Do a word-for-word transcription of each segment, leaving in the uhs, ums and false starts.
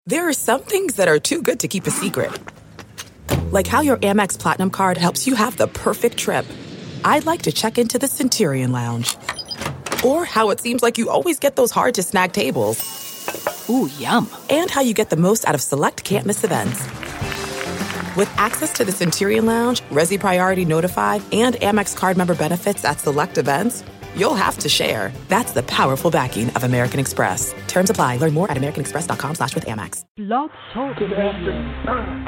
There are some things that are too good to keep a secret. Like how your Amex Platinum card helps you have the perfect trip. I'd like to check into the Centurion Lounge. Or how it seems like you always get those hard-to-snag tables. Ooh, yum. And how you get the most out of select can't-miss events. With access to the Centurion Lounge, Resi Priority Notified, and Amex card member benefits at select events, you'll have to share. That's the powerful backing of American Express. Terms apply. Learn more at americanexpress.com slash with Amex. Blog Talk Good afternoon.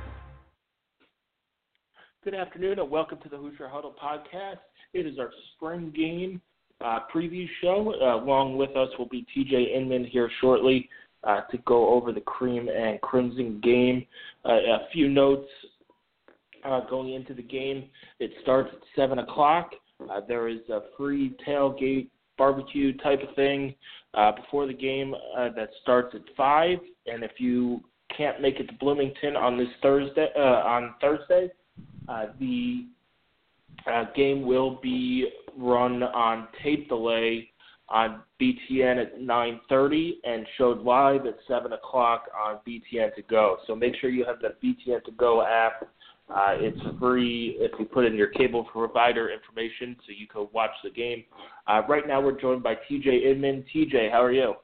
Good afternoon and welcome to the Hoosier Huddle podcast. It is our spring game uh, preview show. Uh, along with us will be T J Inman here shortly uh, to go over the Cream and Crimson game. Uh, a few notes uh, going into the game. It starts at seven o'clock. Uh, there is a free tailgate barbecue type of thing uh, before the game uh, that starts at five. And if you can't make it to Bloomington on this Thursday, uh, on Thursday, uh, the uh, game will be run on tape delay on B T N at nine thirty and showed live at seven o'clock on B T N to go. So make sure you have that B T N to go app. Uh, it's free if you put in your cable provider information so you can watch the game. Uh, right now we're joined by T J Inman. T J, how are you?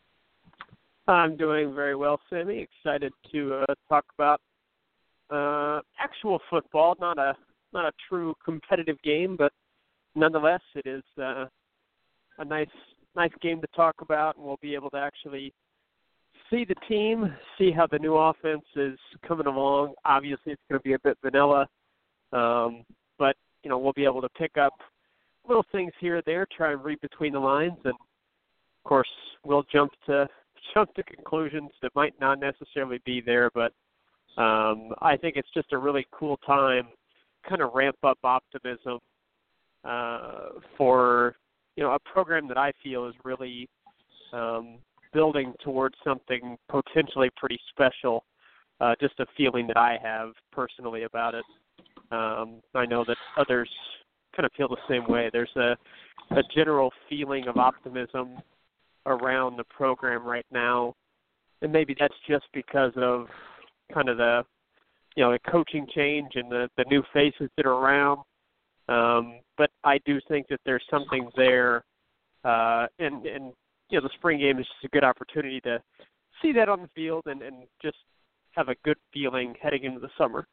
I'm doing very well, Sammy. Excited to uh, talk about uh, actual football, not a not a true competitive game, but nonetheless it is uh, a nice nice game to talk about, and we'll be able to actually see the team, see how the new offense is coming along. Obviously, it's going to be a bit vanilla, um, but you know we'll be able to pick up little things here or there, try and read between the lines, and of course we'll jump to jump to conclusions that might not necessarily be there. But um, I think it's just a really cool time, kind of ramp up optimism uh, for you know a program that I feel is really um, building towards something potentially pretty special, uh, just a feeling that I have personally about it. Um, I know that others kind of feel the same way. There's a, a general feeling of optimism around the program right now, and maybe that's just because of kind of the, you know, the coaching change and the, the new faces that are around. Um, but I do think that there's something there, uh, and, and you know, the spring game is just a good opportunity to see that on the field and, and just have a good feeling heading into the summer.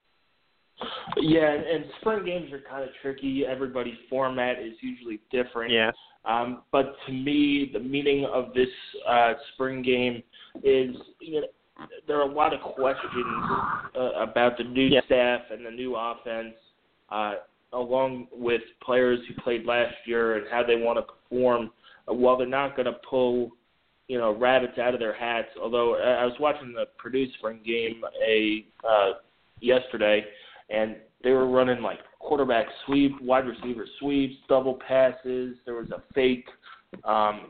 Yeah, and, and spring games are kind of tricky. Everybody's format is usually different. Yeah. Um, but to me, the meaning of this uh, spring game is, you know, there are a lot of questions uh, about the new yeah. staff and the new offense, uh, along with players who played last year and how they want to perform. While they're not going to pull, you know, rabbits out of their hats, although I was watching the Purdue spring game a uh, yesterday, and they were running like quarterback sweep, wide receiver sweeps, double passes. There was a fake, um,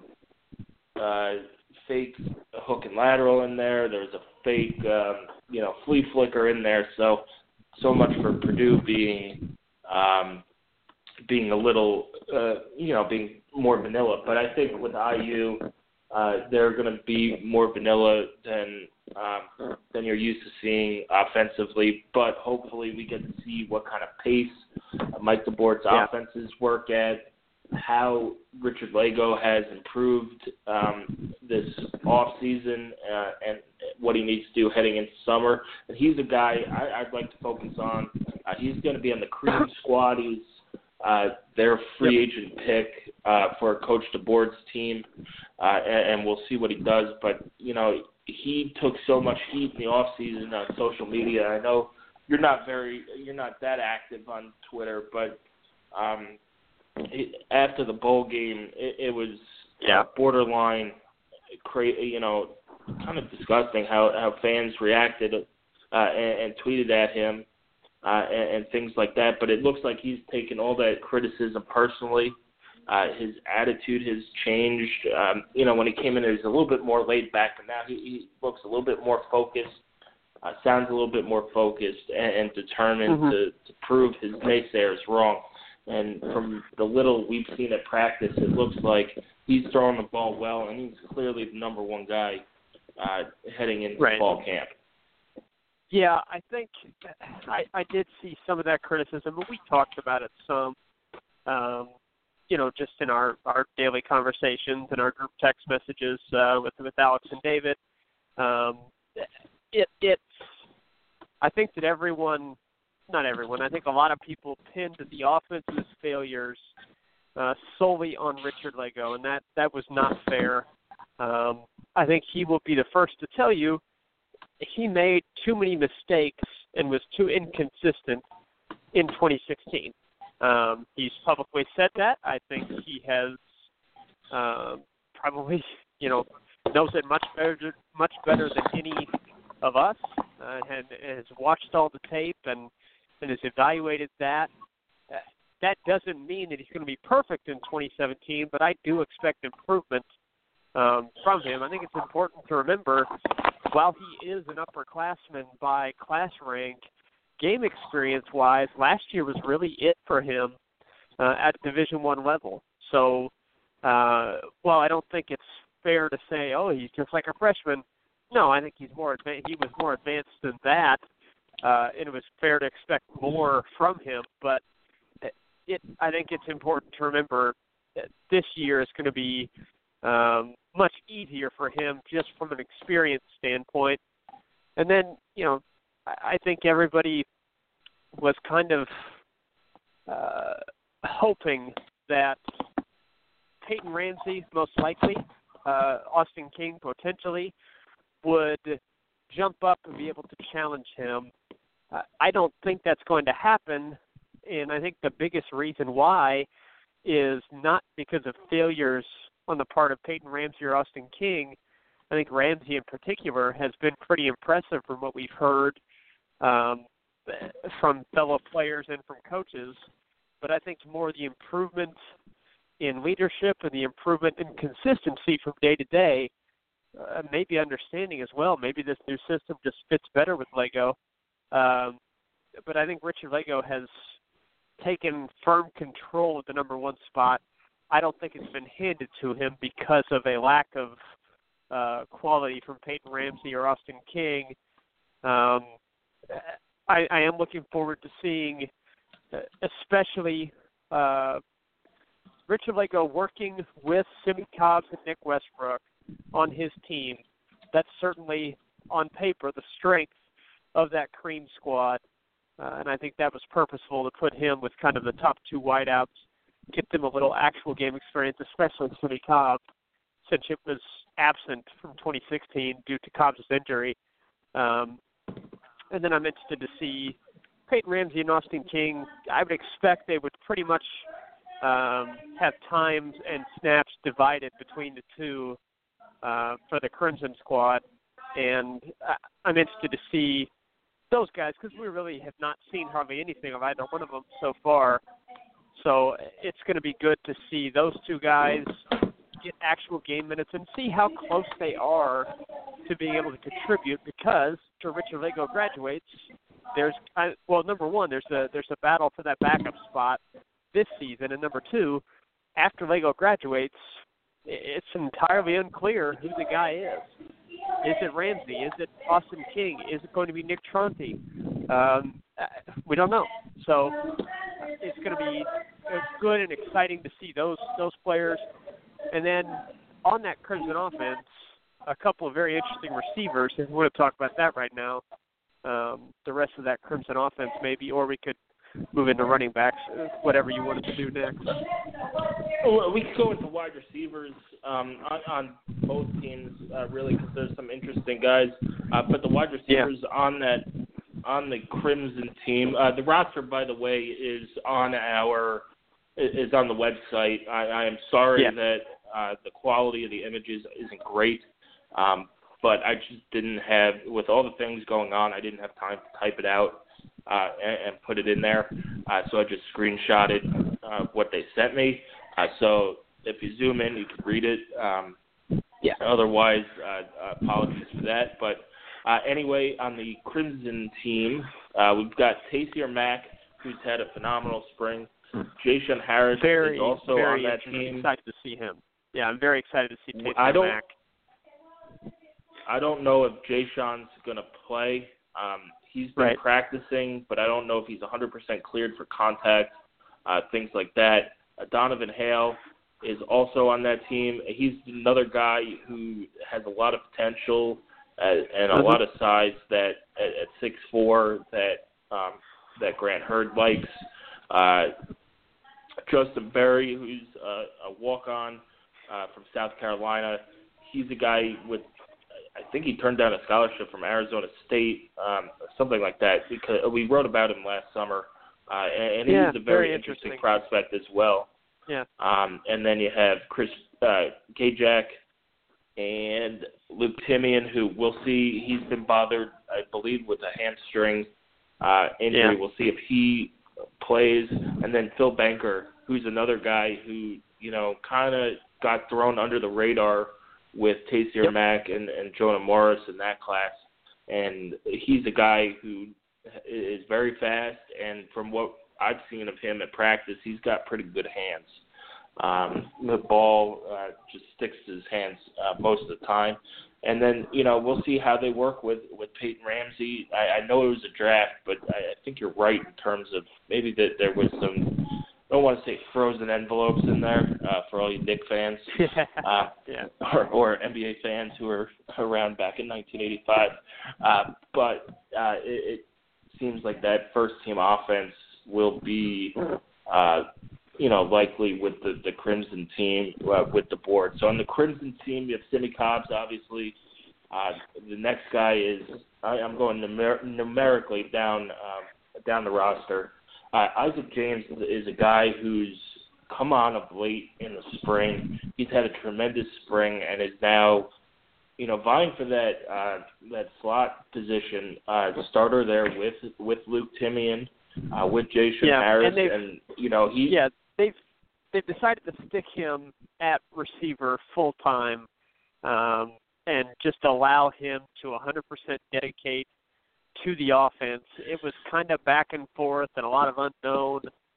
uh, fake hook and lateral in there. There was a fake, um, you know, flea flicker in there. So, so much for Purdue being, um, being a little, uh, you know, being more vanilla. But I think with I U, uh, they're going to be more vanilla than um, than you're used to seeing offensively. But hopefully we get to see what kind of pace Mike DeBoer's yeah. offenses work at, how Richard Lago has improved um, this offseason, uh, and what he needs to do heading into summer. And he's a guy I, I'd like to focus on. Uh, he's going to be on the Cream squad. He's Uh, their free yep. agent pick uh, for Coach DeBoer's team, uh, and, and we'll see what he does. But, you know, he took so much heat in the offseason on social media. I know you're not very, you're not that active on Twitter, but um, it, after the bowl game, it, it was yeah. borderline, cra- you know, kind of disgusting how, how fans reacted uh, and, and tweeted at him. Uh, and, and things like that, but it looks like he's taken all that criticism personally. Uh, his attitude has changed. Um, you know, when he came in, he was a little bit more laid back, but now he, he looks a little bit more focused, uh, sounds a little bit more focused and, and determined mm-hmm. to, to prove his naysayers wrong. And from the little we've seen at practice, it looks like he's throwing the ball well, and he's clearly the number one guy uh, heading into right. fall camp. Yeah, I think I, I did see some of that criticism, but we talked about it some, um, you know, just in our, our daily conversations and our group text messages uh, with with Alex and David. Um, it it's I think that everyone, not everyone, I think a lot of people pinned the offense's failures uh, solely on Richard Lagow, and that, that was not fair. Um, I think he will be the first to tell you he made too many mistakes and was too inconsistent in twenty sixteen. Um, he's publicly said that. I think he has uh, probably, you know, knows it much better, much better than any of us, uh, and has watched all the tape and, and has evaluated that. Uh, that doesn't mean that he's going to be perfect in twenty seventeen, but I do expect improvement um, from him. I think it's important to remember, while he is an upperclassman by class rank, game experience-wise, last year was really it for him uh, at Division One level. So, uh, while I don't think it's fair to say, oh, he's just like a freshman, no, I think he's more adva- he was more advanced than that, uh, and it was fair to expect more from him. But it, I think it's important to remember that this year is going to be um, much easier for him just from an experience standpoint. And then, you know, I think everybody was kind of uh, hoping that Peyton Ramsey, most likely, uh, Austin King potentially, would jump up and be able to challenge him. Uh, I don't think that's going to happen, and I think the biggest reason why is not because of failures on the part of Peyton Ramsey or Austin King. I think Ramsey in particular has been pretty impressive from what we've heard um, from fellow players and from coaches. But I think more the improvement in leadership and the improvement in consistency from day to day, uh, maybe understanding as well. Maybe this new system just fits better with Lagow. Um, but I think Richard Lagow has taken firm control of the number one spot. I don't think it's been handed to him because of a lack of uh, quality from Peyton Ramsey or Austin King. Um, I, I am looking forward to seeing, uh, especially uh, Richard Lagow working with Simmie Cobbs and Nick Westbrook on his team. That's certainly, on paper, the strength of that cream squad. Uh, and I think that was purposeful to put him with kind of the top two wideouts, get them a little actual game experience, especially Simmie Cobbs, since it was absent from twenty sixteen due to Cobbs' injury. Um, and then I'm interested to see Peyton Ramsey and Austin King. I would expect they would pretty much um, have times and snaps divided between the two uh, for the Crimson squad. And I'm interested to see those guys because we really have not seen hardly anything of either one of them so far. So it's going to be good to see those two guys get actual game minutes and see how close they are to being able to contribute, because after Richard Lagow graduates, there's well, number one, there's a there's a battle for that backup spot this season, and number two, after Lagow graduates, it's entirely unclear who the guy is. Is it Ramsey? Is it Austin King? Is it going to be Nick Tronti? Um, we don't know. So it's going to be good and exciting to see those those players. And then on that Crimson offense, a couple of very interesting receivers. If we want to talk about that right now, um, the rest of that Crimson offense maybe, or we could move into running backs, whatever you wanted to do next. Well, we could go into wide receivers um, on, on both teams, uh, really, because there's some interesting guys. Uh, but the wide receivers yeah. on that on the Crimson team, uh, the roster, by the way, is on our is on the website. I, I am sorry yeah. that uh, the quality of the images isn't great, um, but I just didn't have, with all the things going on, I didn't have time to type it out uh, and, and put it in there. Uh, so I just screenshotted uh, what they sent me. Uh, so if you zoom in, you can read it. Um, yeah. Otherwise, uh, uh, apologies for that. But uh, anyway, on the Crimson team, uh, we've got Taysir Mack, who's had a phenomenal spring. Jason Harris very, is also very on that team. Excited to see him. Yeah, I'm very excited to see Taysir I don't, Mack. I don't know if Jayshon's going to play. Um, he's been right. practicing, but I don't know if he's one hundred percent cleared for contact, uh, things like that. Uh, Donovan Hale is also on that team. He's another guy who has a lot of potential uh, and a mm-hmm. lot of size that at, at six foot four that um, that Grant Hurd likes. Uh, Justin Berry, who's a, a walk-on uh, from South Carolina, he's a guy with, I think he turned down a scholarship from Arizona State, um, something like that, because we wrote about him last summer, uh, and, and yeah, he's a very, very interesting, interesting prospect as well. Yeah. Um, and then you have Chris uh, Gajak and Luke Timian, who we'll see. He's been bothered, I believe, with a hamstring uh, injury. Yeah. We'll see if he plays. And then Phil Banker, who's another guy who, you know, kind of got thrown under the radar with Taysir yep. Mack and, and Jonah Morris in that class. And he's a guy who is very fast, and from what I've seen of him at practice, he's got pretty good hands. Um, the ball uh, just sticks to his hands uh, most of the time. And then, you know, we'll see how they work with, with Peyton Ramsey. I, I know it was a draft, but I, I think you're right in terms of maybe that there was some, I don't want to say frozen envelopes in there uh, for all you Knicks fans uh, yeah. or, or N B A fans who were around back in nineteen eighty-five. Uh, but uh, it, it seems like that first-team offense will be, uh, you know, likely with the, the Crimson team, uh, with the board. So on the Crimson team, you have Simmie Cobbs, obviously. Uh, the next guy is, I, I'm going numer- numerically down uh, down the roster. Uh, Isaac James is a guy who's come on of late in the spring. He's had a tremendous spring and is now, you know, vying for that uh, that slot position, uh, starter there with with Luke Timian, uh, with Jason yeah, Harris, and, and you know he. Yeah, they've they've decided to stick him at receiver full time, um, and just allow him to one hundred percent dedicate to the offense. It was kind of back and forth and a lot of unknown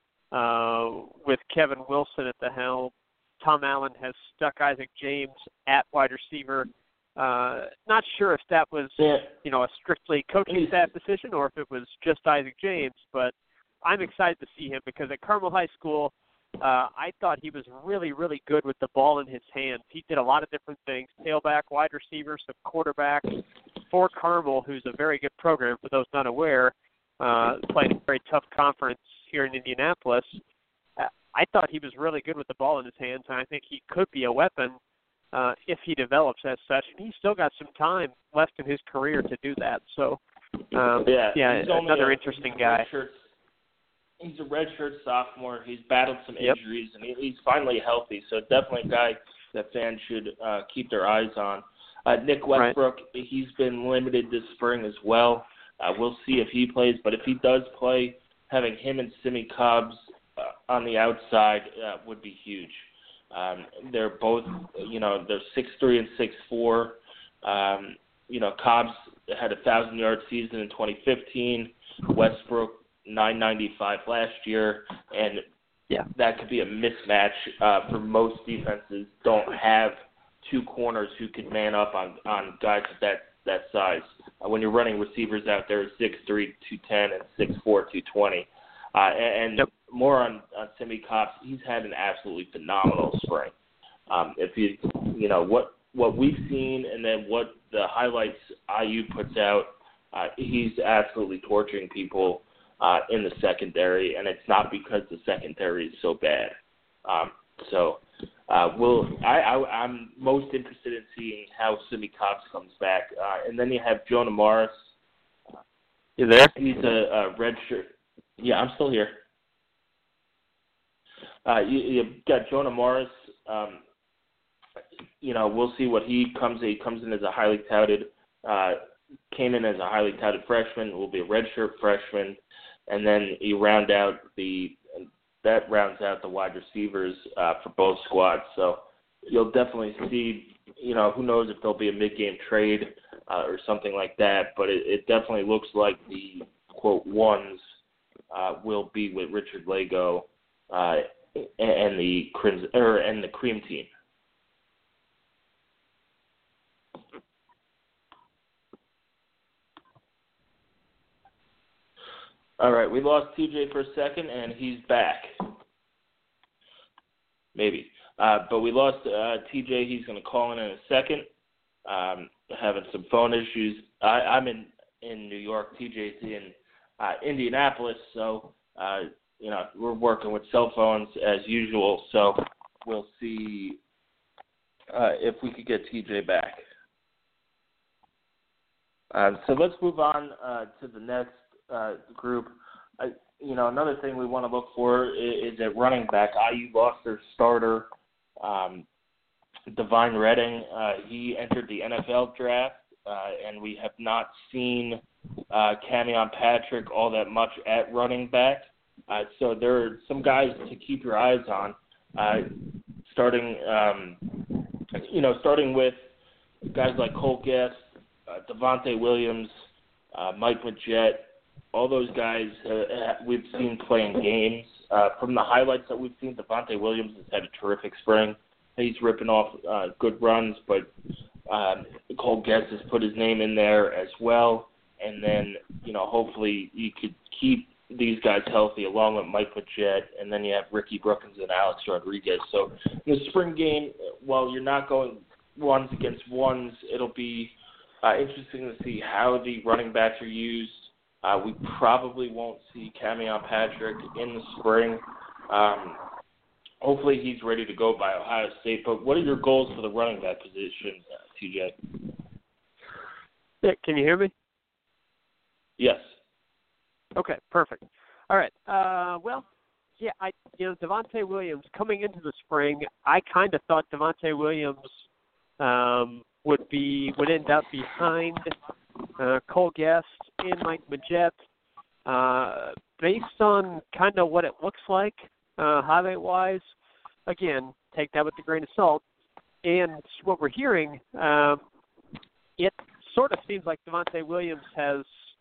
uh, with Kevin Wilson at the helm. Tom Allen has stuck Isaac James at wide receiver. Uh, not sure if that was, yeah. you know, a strictly coaching staff decision or if it was just Isaac James, but I'm excited to see him because at Carmel High School, uh, I thought he was really, really good with the ball in his hands. He did a lot of different things, tailback, wide receiver, some quarterback for Carmel, who's a very good program for those not aware, uh, playing a very tough conference here in Indianapolis. Uh, I thought he was really good with the ball in his hands, and I think he could be a weapon uh, if he develops as such. And he's still got some time left in his career to do that. So, um, yeah, yeah another a, interesting guy. Redshirt, he's a redshirt sophomore. He's battled some yep. injuries, and he, he's finally healthy. So definitely a guy that fans should uh, keep their eyes on. Uh, Nick Westbrook, right. he's been limited this spring as well. Uh, we'll see if he plays, but if he does play, having him and Simmie Cobbs uh, on the outside uh, would be huge. Um, they're both, you know, they're six three and six four. Um, you know, Cobbs had a thousand-yard season in twenty fifteen. Westbrook, nine ninety-five last year, and yeah. that could be a mismatch uh, for most defenses. Don't have two corners who could man up on, on guys of that, that size. Uh, when you're running receivers out there, six three, two ten, and six four, two twenty. Uh, and and yep. more on, on Simmie Cobbs, he's had an absolutely phenomenal spring. Um, if you, you know, what what we've seen and then what the highlights I U puts out, uh, he's absolutely torching people uh, in the secondary, and it's not because the secondary is so bad. Um, so uh, we'll, I, I, I'm most interested in seeing how Simmie Cobbs comes back. Uh, and then you have Jonah Morris. You there? He's a, a red shirt. Yeah, I'm still here. Uh, you, you've got Jonah Morris. Um, you know, we'll see what he comes. He comes in as a highly touted, uh, came in as a highly touted freshman. Will be a redshirt freshman, and then you round out the that rounds out the wide receivers uh, for both squads. So you'll definitely see. You know, who knows if there'll be a mid-game trade uh, or something like that. But it, it definitely looks like the quote ones uh, will be with Richard Lago uh, and the Crimson or and the Cream team. All right, we lost T J for a second, and he's back. Maybe. Uh, but we lost uh, T J. He's going to call in in a second. Um, having some phone issues. I, I'm in, in New York. T J's in uh, Indianapolis, so uh, you know we're working with cell phones as usual. So we'll see uh, if we could get T J back. Uh, so let's move on uh, to the next uh, group. I, you know, another thing we want to look for is, is at running back. I U lost their starter, um, Divine Redding. Uh, he entered the N F L draft, uh, and we have not seen uh, Camion Patrick all that much at running back. Uh, so there are some guys to keep your eyes on. Uh, starting, um, you know, starting with guys like Cole Guest, uh, Devontae Williams, uh, Mike Majette. All those guys uh, we've seen playing games. Uh, from the highlights that we've seen, Devontae Williams has had a terrific spring. He's ripping off uh, good runs, but um, Cole Guest has put his name in there as well. And then, you know, hopefully you could keep these guys healthy along with Mike Majette, and then you have Ricky Brookins and Alex Rodriguez. So in the spring game, while you're not going ones against ones, it'll be uh, interesting to see how the running backs are used. Uh, we probably won't see Camion Patrick in the spring. Um, hopefully he's ready to go by Ohio State. But what are your goals for the running back position, uh, T J? Yeah, can you hear me? Yes. Okay, perfect. All right. Uh, well, yeah, I you know Devontae Williams coming into the spring, I kind of thought Devontae Williams um, would be would end up behind uh, Cole Guest and Mike Majette, uh, based on kind of what it looks like uh, highlight-wise. Again, take that with a grain of salt. And what we're hearing, um, it sort of seems like Devontae Williams has,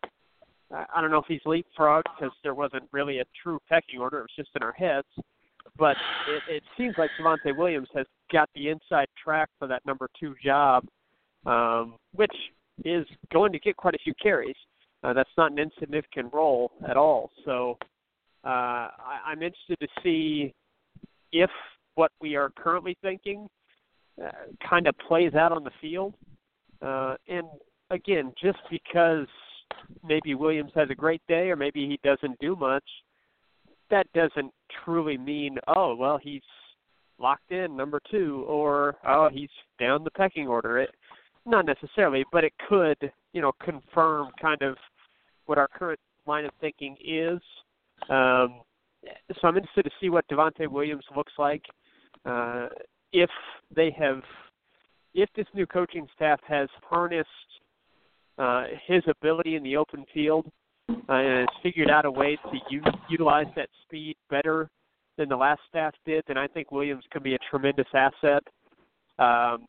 I don't know if he's leapfrogged because there wasn't really a true pecking order. It was just in our heads. But it, it seems like Devontae Williams has got the inside track for that number two job, um, which is going to get quite a few carries. Uh, that's not an insignificant role at all. So uh, I, I'm interested to see if what we are currently thinking uh, kind of plays out on the field. Uh, and, again, just because maybe Williams has a great day or maybe he doesn't do much, that doesn't truly mean, oh, well, he's locked in, number two, or, oh, he's down the pecking order. It, not necessarily, but it could, you know, confirm kind of what our current line of thinking is. Um, so I'm interested to see what Devontae Williams looks like. Uh, if they have, if this new coaching staff has harnessed uh, his ability in the open field uh, and has figured out a way to u- utilize that speed better than the last staff did, then I think Williams can be a tremendous asset. Um,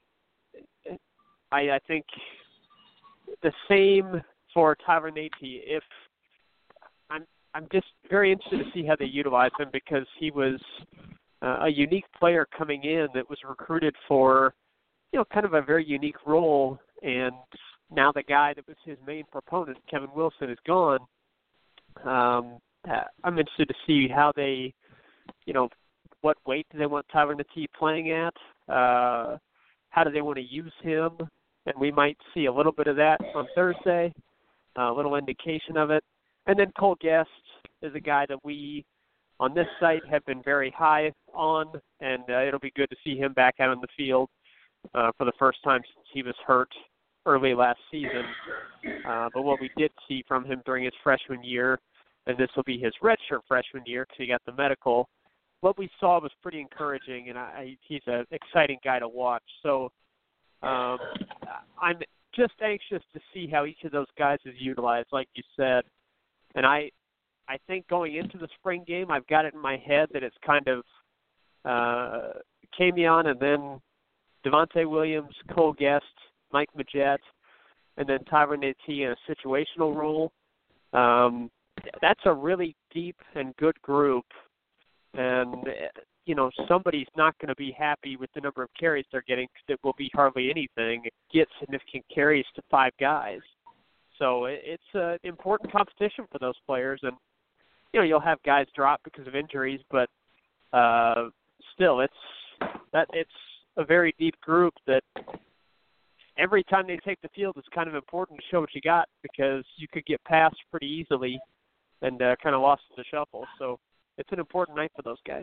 I, I think the same for Tyler Nate. If I'm, I'm just very interested to see how they utilize him because he was uh, a unique player coming in that was recruited for, you know, kind of a very unique role. And now the guy that was his main proponent, Kevin Wilson, is gone. Um, I'm interested to see how they, you know, what weight do they want Tyler Nate playing at? Uh, how do they want to use him? And we might see a little bit of that on Thursday, a little indication of it. And then Cole Guest is a guy that we, on this site, have been very high on, and uh, it'll be good to see him back out on the field uh, for the first time since he was hurt early last season. Uh, but what we did see from him during his freshman year, and this will be his redshirt freshman year because he got the medical, what we saw was pretty encouraging, and I, he's an exciting guy to watch. So um, I'm just anxious to see how each of those guys is utilized, like you said. And I I think going into the spring game, I've got it in my head that it's kind of uh, Camion and then Devontae Williams, Cole Guest, Mike Majette, and then Tyron Nate in a situational role. Um, that's a really deep and good group. And, you know, somebody's not going to be happy with the number of carries they're getting because it will be hardly anything. Get significant carries to five guys. So it's an important competition for those players. And you know, you'll have guys drop because of injuries, but uh, still, it's that it's a very deep group that every time they take the field, it's kind of important to show what you got because you could get passed pretty easily and uh, kind of lost in the shuffle. So it's an important night for those guys.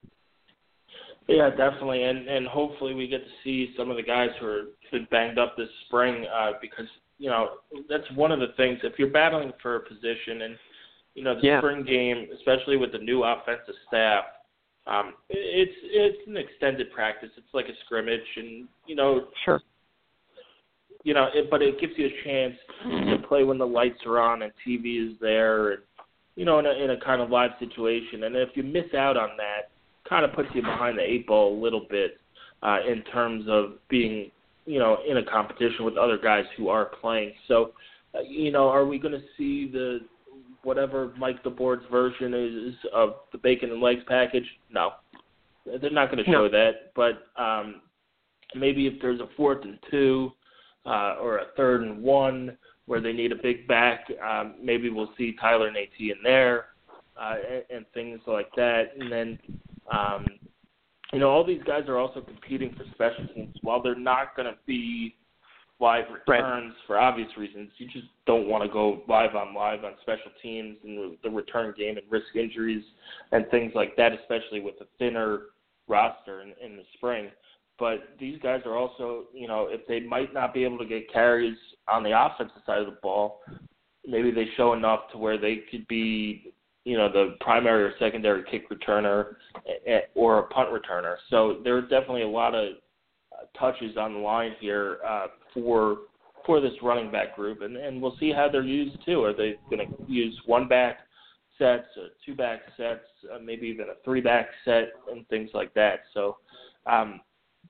Yeah, definitely, and and hopefully we get to see some of the guys who are been banged up this spring uh, because, you know, that's one of the things. If you're battling for a position and, you know, the yeah. spring game, especially with the new offensive staff, um, it's it's an extended practice. It's like a scrimmage, and, you know, sure. You know, it, but it gives you a chance to play when the lights are on and T V is there, and, you know, in a, in a kind of live situation. And if you miss out on that, kind of puts you behind the eight ball a little bit uh, in terms of being, you know, in a competition with other guys who are playing. So, uh, you know, are we going to see the whatever Mike DeBoer's version is of the bacon and legs package? No, they're not going to show no. that. But um, maybe if there's a fourth and two uh, or a third and one where they need a big back, um, maybe we'll see Tyler Nate in there uh, and, and things like that. And then, um, you know, all these guys are also competing for special teams. While they're not going to be live returns right. for obvious reasons, you just don't want to go live on live on special teams and the return game and risk injuries and things like that, especially with a thinner roster in, in the spring. But these guys are also, you know, if they might not be able to get carries on the offensive side of the ball, maybe they show enough to where they could be, you know, the primary or secondary kick returner or a punt returner. So there are definitely a lot of touches on the line here uh, for for this running back group, and, and we'll see how they're used too. Are they going to use one back sets, or two back sets, uh, maybe even a three back set, and things like that? So um,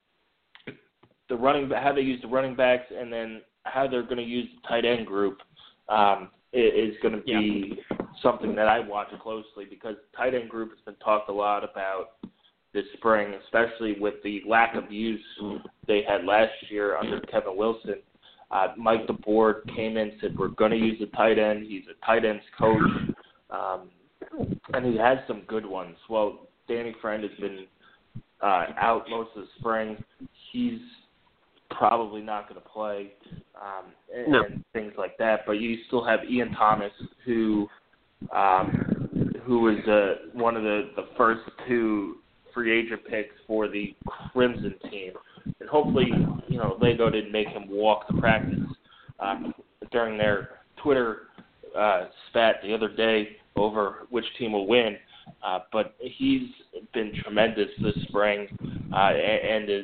the running how they use the running backs, and then how they're going to use the tight end group um, is going to be yeah. something that I watch closely, because tight end group has been talked a lot about this spring, especially with the lack of use they had last year under Kevin Wilson. Uh, Mike DeBoer came in and said, we're going to use a tight end. He's a tight ends coach, um, and he has some good ones. Well, Danny Friend has been uh, out most of the spring. He's probably not going to play um, and, no. and things like that. But you still have Ian Thomas, who um, who was uh, one of the, the first two free agent picks for the Crimson team. And hopefully, you know, Lego didn't make him walk to practice um, during their Twitter uh, spat the other day over which team will win. Uh, but he's been tremendous this spring uh, and is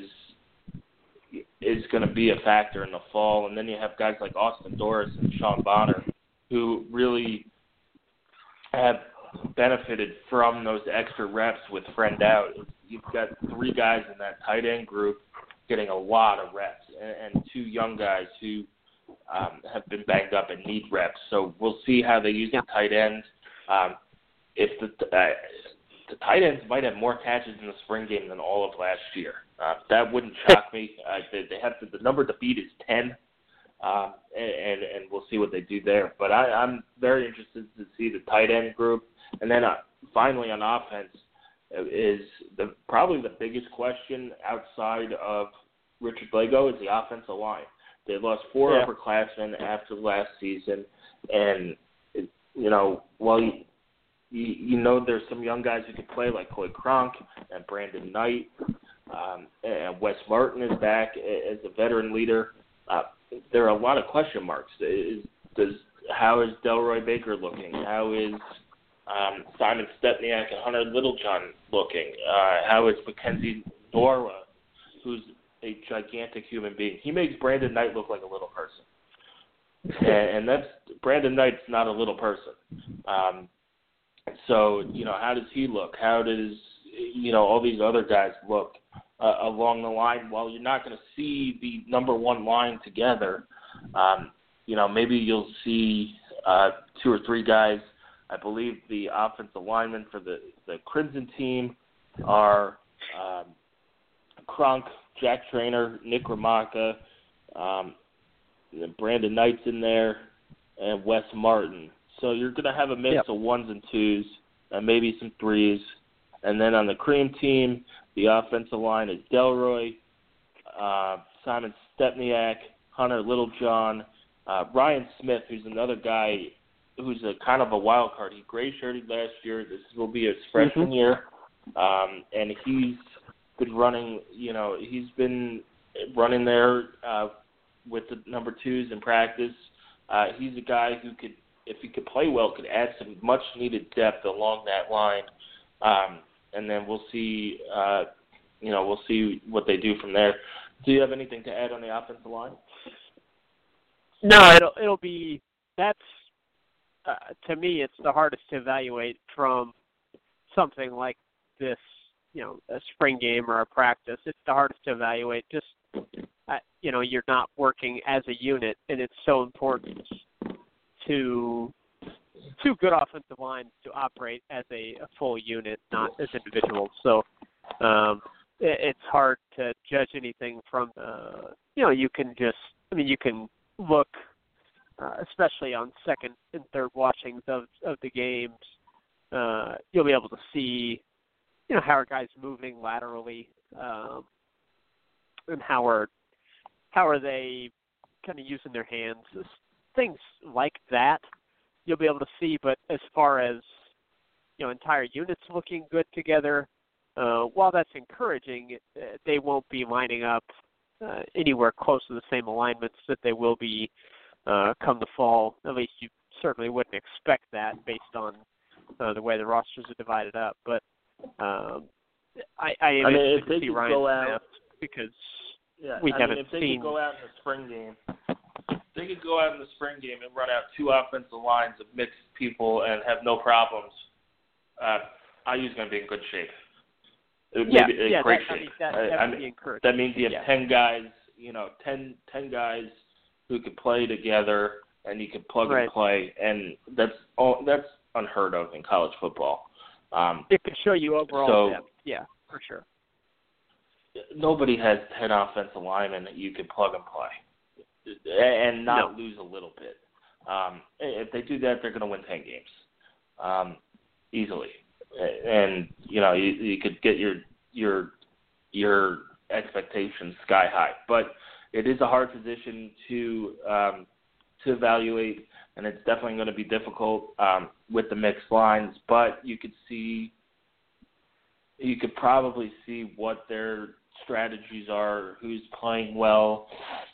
is going to be a factor in the fall. And then you have guys like Austin Doris and Sean Bonner, who really have benefited from those extra reps with Friend out. You've got three guys in that tight end group getting a lot of reps, and, and two young guys who um, have been banged up and need reps. So we'll see how they use the tight end. Um, if the uh, the tight ends might have more catches in the spring game than all of last year. Uh, that wouldn't shock me. Uh, they, they have to, the number to beat is ten, um, and, and and we'll see what they do there. But I, I'm very interested to see the tight end group. And then uh, finally on offense is the probably the biggest question outside of Richard Lego is the offensive line. They lost four yeah. upperclassmen after last season, and it, you know, while you, you you know there's some young guys who can play like Coy Cronk and Brandon Knight, um, and Wes Martin is back as a veteran leader. Uh, there are a lot of question marks. Is, does how is Delroy Baker looking? How is Um, Simon Stepniak and Hunter Littlejohn looking? Uh, how is Mackenzie Nora, who's a gigantic human being? He makes Brandon Knight look like a little person. and, and that's Brandon Knight's not a little person. Um, so, you know, how does he look? How does, you know, all these other guys look uh, along the line? While you're not going to see the number one line together, um, you know, maybe you'll see uh, two or three guys. I believe the offensive linemen for the, the Crimson team are um, Kronk, Jack Trainer, Nick Ramaka, um, Brandon Knight's in there, and Wes Martin. So you're going to have a mix yep. of ones and twos. and maybe some threes. And then on the cream team, the offensive line is Delroy, uh, Simon Stepniak, Hunter Littlejohn, uh, Ryan Smith, who's another guy who's a kind of a wild card. He gray-shirted last year. This will be his freshman mm-hmm. year. Um, and he's been running, you know, he's been running there uh, with the number twos in practice. Uh, he's a guy who could, if he could play well, could add some much-needed depth along that line. Um, and then we'll see, uh, you know, we'll see what they do from there. Do you have anything to add on the offensive line? No, it'll it'll be that's uh, to me it's the hardest to evaluate from something like this, you know, a spring game or a practice. It's the hardest to evaluate. Just uh, you know, you're not working as a unit, and it's so important to two good offensive lines to operate as a, a full unit, not as individuals. So um, it, it's hard to judge anything from, uh, you know, you can just, I mean, you can look, uh, especially on second and third watchings of, of the games, uh, you'll be able to see, you know, how are guys moving laterally, um, and how are, how are they kind of using their hands, things like that. You'll be able to see, but as far as, you know, entire units looking good together, uh, while that's encouraging, they won't be lining up uh, anywhere close to the same alignments that they will be uh, come the fall. At least you certainly wouldn't expect that based on uh, the way the rosters are divided up. But um, I, I am I mean, interested if they to see could Ryan go out, Smith because yeah, we I haven't mean, if they seen. could go out in the spring game. They could go out in the spring game and run out two offensive lines of mixed people and have no problems. Uh, I U is going to be in good shape. Yeah, Maybe in yeah, great that, shape. I mean, that, I, that I would mean, be encouraging. that means you have yeah. ten guys, you know, ten, ten guys who could play together, and you can plug right. and play, and that's all, that's unheard of in college football. Um, it could show you overall so, depth. Yeah, for sure. Nobody has ten offensive linemen that you can plug and play and not no. lose a little bit. Um, if they do that, they're going to win ten games um, easily. And you know, you, you could get your your your expectations sky high. But it is a hard position to um, to evaluate, and it's definitely going to be difficult um, with the mixed lines. But you could see, you could probably see what their strategies are, who's playing well,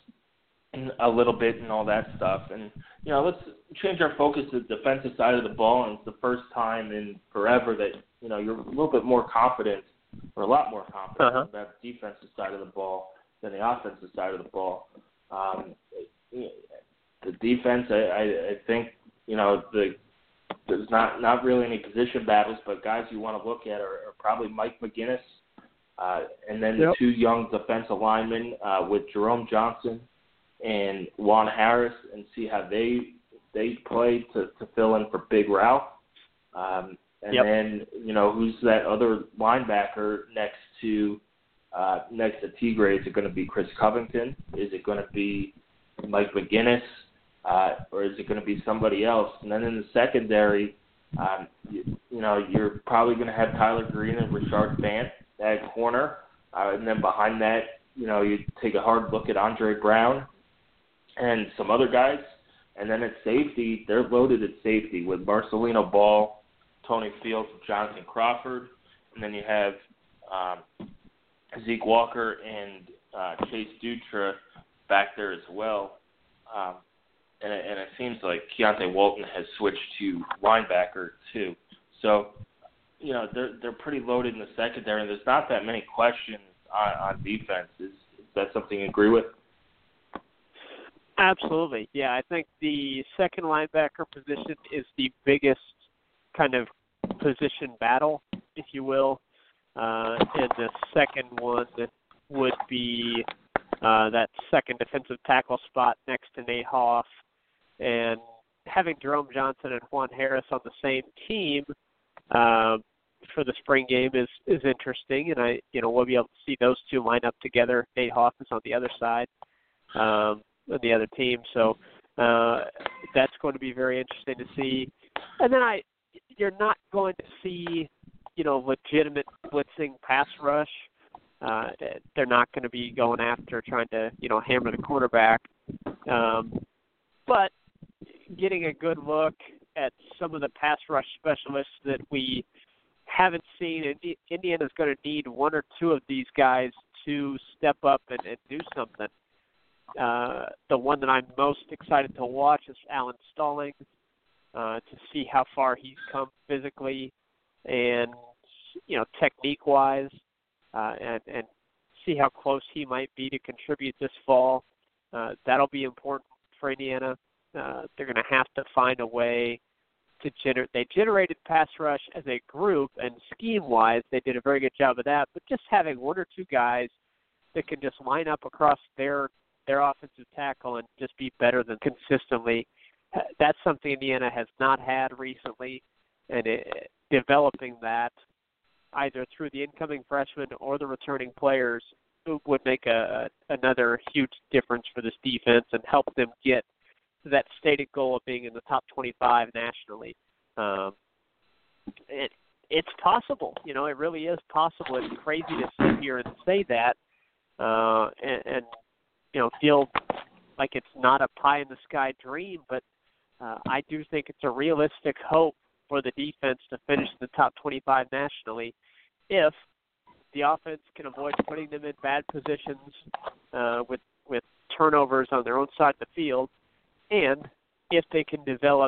a little bit, and all that stuff. And you know, let's change our focus to the defensive side of the ball. And it's the first time in forever that you know you're a little bit more confident, or a lot more confident uh-huh. about the defensive side of the ball than the offensive side of the ball. Um, the defense, I, I, I think, you know, the there's not not really any position battles, but guys you want to look at are, are probably Mike McGinnis, uh, and then yep. the two young defensive linemen uh, with Jerome Johnson and Juan Harris, and see how they they play to, to fill in for Big Ralph. Um, and yep. then, you know, who's that other linebacker next to uh, next to Tigre? Is it going to be Chris Covington? Is it going to be Mike McGinnis? Uh, or is it going to be somebody else? And then in the secondary, um, you, you know, you're probably going to have Tyler Green and Richard Bant at corner. Uh, and then behind that, you know, you take a hard look at Andre Brown and some other guys. And then at safety, they're loaded at safety with Marcelino Ball, Tony Fields, and Jonathan Crawford. And then you have um, Zeke Walker and uh, Chase Dutra back there as well. Um, and, it, and it seems like Keontae Walton has switched to linebacker too. So, you know, they're they're pretty loaded in the secondary, and there's not that many questions on, on defense. Is, is that something you agree with? Absolutely. Yeah, I think the second linebacker position is the biggest kind of position battle, if you will. Uh, and the second one would be uh, that second defensive tackle spot next to Nate Hoff. And having Jerome Johnson and Juan Harris on the same team uh, for the spring game is, is interesting. And I, you know, we'll be able to see those two line up together. Nate Hoff is on the other side. Um, on the other team, so uh, that's going to be very interesting to see. And then I, you're not going to see, you know, legitimate blitzing pass rush. Uh, they're not going to be going after trying to, you know, hammer the quarterback. Um, but getting a good look at some of the pass rush specialists that we haven't seen, and Indiana's going to need one or two of these guys to step up and, and do something. Uh, the one that I'm most excited to watch is Alan Stallings, uh, to see how far he's come physically and, you know, technique-wise, uh, and, and see how close he might be to contribute this fall. Uh, that'll be important for Indiana. Uh, they're going to have to find a way to generate. They generated pass rush as a group, and scheme-wise, they did a very good job of that. But just having one or two guys that can just line up across their their offensive tackle and just be better than consistently, that's something Indiana has not had recently. And it, developing that either through the incoming freshmen or the returning players would make a, another huge difference for this defense and help them get to that stated goal of being in the top twenty-five nationally. Um, it, it's possible. You know, it really is possible. It's crazy to sit here and say that uh, and, and, you know, feel like it's not a pie-in-the-sky dream, but uh, I do think it's a realistic hope for the defense to finish in the top twenty-five nationally if the offense can avoid putting them in bad positions uh, with with turnovers on their own side of the field, and if they can develop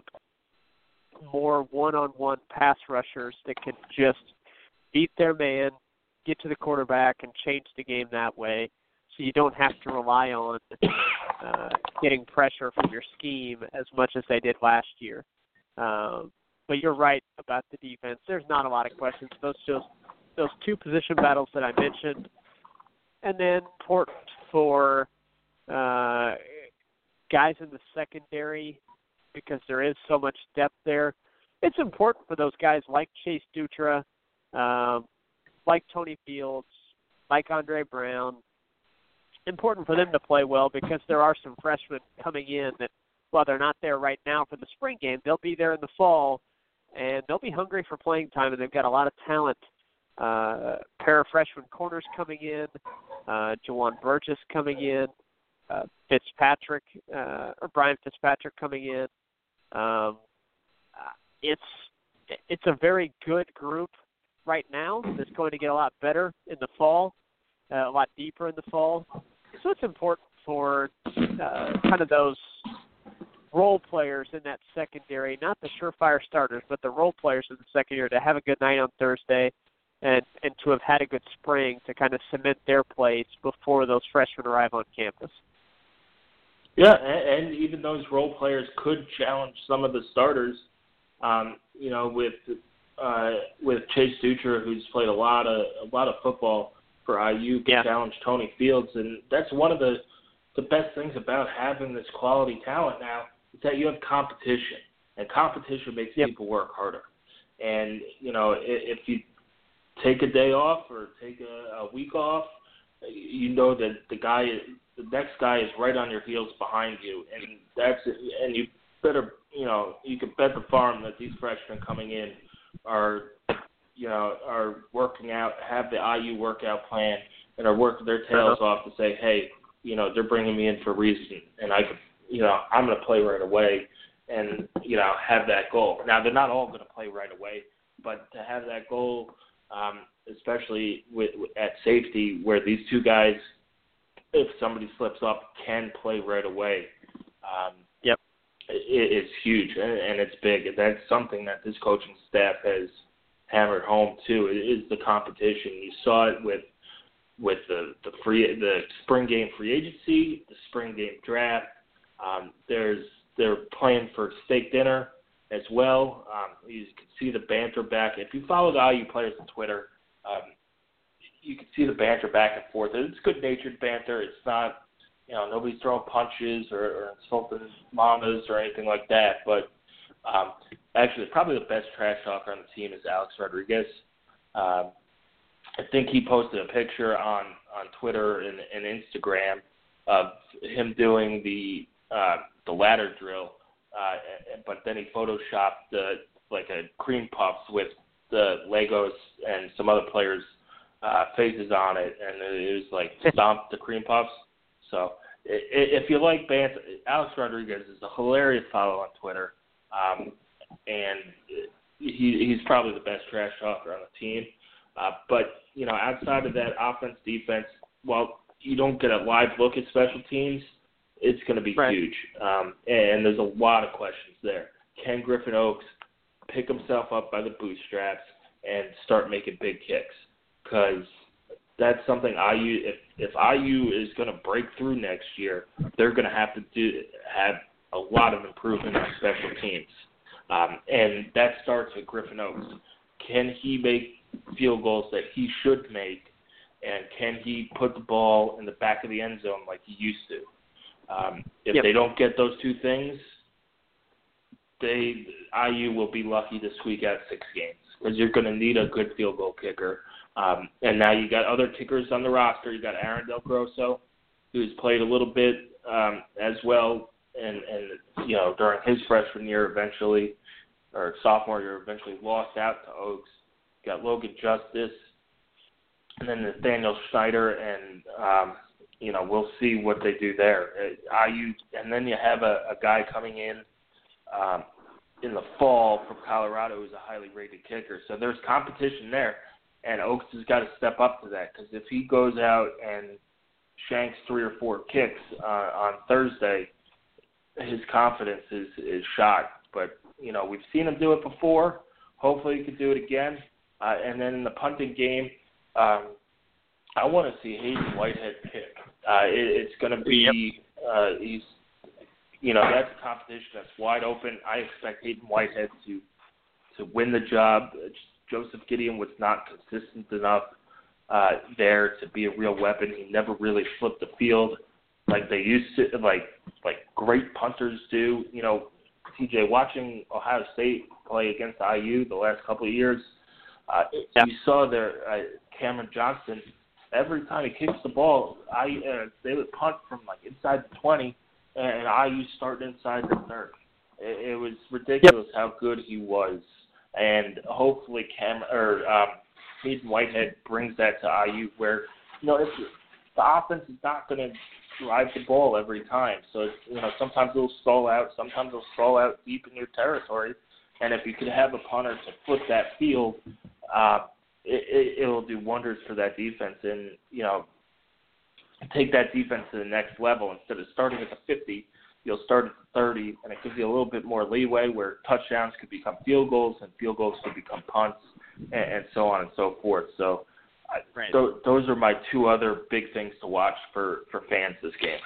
more one-on-one pass rushers that can just beat their man, get to the quarterback, and change the game that way, so you don't have to rely on uh, getting pressure from your scheme as much as they did last year. Um, but you're right about the defense. There's not a lot of questions. Those just those two position battles that I mentioned, and then important for uh, guys in the secondary because there is so much depth there. It's important for those guys like Chase Dutra, um, like Tony Fields, like Andre Brown. Important for them to play well because there are some freshmen coming in that, while they're not there right now for the spring game, they'll be there in the fall, and they'll be hungry for playing time, and they've got a lot of talent. Uh, pair of freshman corners coming in, uh, Jawan Burgess coming in, uh, Fitzpatrick, uh, or Brian Fitzpatrick coming in. Um, it's it's a very good group right now. That's going to get a lot better in the fall, uh, a lot deeper in the fall. So it's important for uh, kind of those role players in that secondary, not the surefire starters, but the role players in the secondary to have a good night on Thursday and, and to have had a good spring to kind of cement their place before those freshmen arrive on campus. Yeah, and, and even those role players could challenge some of the starters. Um, you know, with uh, with Chase Dutra, who's played a lot of a lot of football for I U, can yeah. challenge Tony Fields, and that's one of the the best things about having this quality talent now is that you have competition, and competition makes yep. people work harder. And you know, if, if you take a day off or take a, a week off, you know that the guy, the next guy is right on your heels behind you, and that's and you better, you know, you can bet the farm that these freshmen coming in are, you know, are working out, have the I U workout plan, and are working their tails uh-huh. off to say, hey, you know, they're bringing me in for a reason, and I could, you know, I'm going to play right away, and you know, have that goal. Now they're not all going to play right away, but to have that goal. Um, especially with, with at safety, where these two guys, if somebody slips up, can play right away. Um, yep, it, it's huge and, and it's big. And that's something that this coaching staff has hammered home too. It is the competition. You saw it with with the the free the spring game free agency, the spring game draft. Um, there's they're playing for steak dinner as well. Um, you can see the banter back. If you follow the I U players on Twitter, um, you can see the banter back and forth. It's good-natured banter. It's not, you know, nobody's throwing punches or, or insulting mamas or anything like that. But um, actually, probably the best trash talker on the team is Alex Rodriguez. Um, I think he posted a picture on, on Twitter and, and Instagram of him doing the uh, the ladder drill. Uh, but then he photoshopped the like a cream puffs with the Legos and some other players' uh, faces on it, and it was like Stomp the Cream Puffs. So if you like bands, Alex Rodriguez is a hilarious follow on Twitter, um, and he, he's probably the best trash talker on the team. Uh, but, you know, outside of that offense, defense, while you don't get a live look at special teams, it's going to be right. huge. Um, and there's a lot of questions there. Can Griffin Oaks pick himself up by the bootstraps and start making big kicks? Because that's something I U, if, if I U is going to break through next year, they're going to have to do have a lot of improvement on special teams. Um, and that starts with Griffin Oaks. Can he make field goals that he should make, and can he put the ball in the back of the end zone like he used to? Um, if yep. they don't get those two things, they I U will be lucky to squeak out six games because you're going to need a good field goal kicker. Um, and now you got other kickers on the roster. You got Aaron Del Grosso, who's played a little bit um, as well, and, and you know during his freshman year, eventually, or sophomore year, eventually lost out to Oaks. You got Logan Justice, and then Nathaniel Schneider, and um, you know we'll see what they do there. I U, and then you have a, a guy coming in um, in the fall from Colorado who's a highly rated kicker. So there's competition there. And Oaks has got to step up to that because if he goes out and shanks three or four kicks uh, on Thursday, his confidence is, is shot. But, you know, we've seen him do it before. Hopefully he can do it again. Uh, and then in the punting game, um, I want to see Hayden Whitehead kick. Uh, it, it's going to be uh, – he's, you know, that's a competition that's wide open. I expect Hayden Whitehead to, to win the job. It's, Joseph Gideon was not consistent enough uh, there to be a real weapon. He never really flipped the field like they used to, like like great punters do. You know, T J, watching Ohio State play against I U the last couple of years, uh, yeah. you saw their uh, Cameron Johnston. Every time he kicks the ball, I uh, they would punt from like inside the twenty, and I U started inside the thirty. It, it was ridiculous yep. how good he was. And hopefully Cam or um, Hayden Whitehead brings that to I U where, you know, if the offense is not going to drive the ball every time. So, it's, you know, sometimes it'll stall out. Sometimes it'll stall out deep in your territory. And if you could have a punter to flip that field, uh, it, it, it'll do wonders for that defense. And, you know, take that defense to the next level. Instead of starting at the fifty, you'll start at the thirty, and it gives you a little bit more leeway where touchdowns could become field goals and field goals could become punts and, and so on and so forth. So right. th- those are my two other big things to watch for, for fans this game.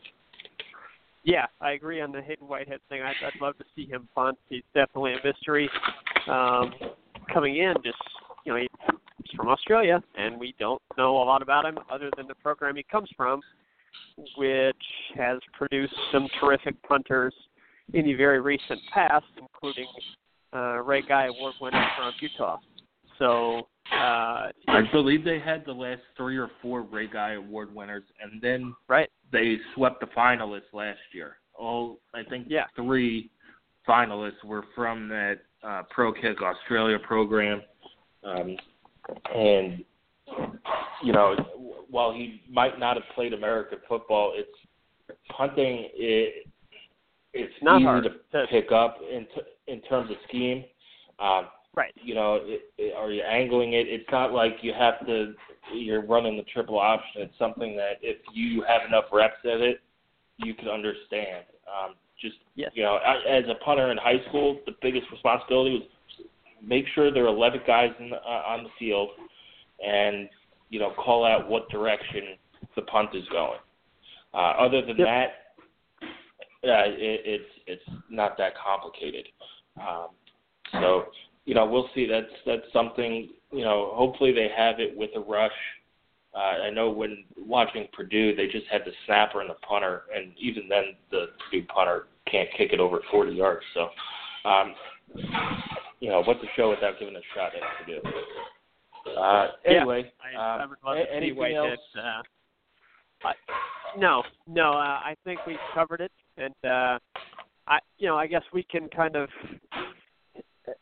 Yeah, I agree on the Hayden Whitehead thing. I'd, I'd love to see him punt. He's definitely a mystery um, coming in. Just, you know, he's from Australia, and we don't know a lot about him other than the program he comes from, which has produced some terrific punters in the very recent past, including uh, Ray Guy Award winner from Utah. So uh, I believe they had the last three or four Ray Guy Award winners, and then right. they swept the finalists last year. All I think yeah. three finalists were from that uh, Pro Kick Australia program, um, and you know, while he might not have played American football, it's punting. It, it's not easy hard to, to pick up in t- in terms of scheme. Um, right. You know, it, it, are you angling it? It's not like you have to. You're running the triple option. It's something that if you have enough reps at it, you can understand. Um, just yes. you know, as a punter in high school, the biggest responsibility was make sure there are eleven guys in the, uh, on the field, and you know, call out what direction the punt is going. Uh, other than yep. that, uh, it, it's it's not that complicated. Um, so, you know, we'll see. That's that's something. You know, hopefully they have it with a rush. Uh, I know when watching Purdue, they just had the snapper and the punter, and even then, the Purdue punter can't kick it over forty yards. So, um, you know, what's a show without giving a shot at Purdue? Uh, anyway, yeah, I, um, I would love to anything see Whitehead, else? Uh, I, no, no. Uh, I think we've covered it, and uh, I, you know, I guess we can kind of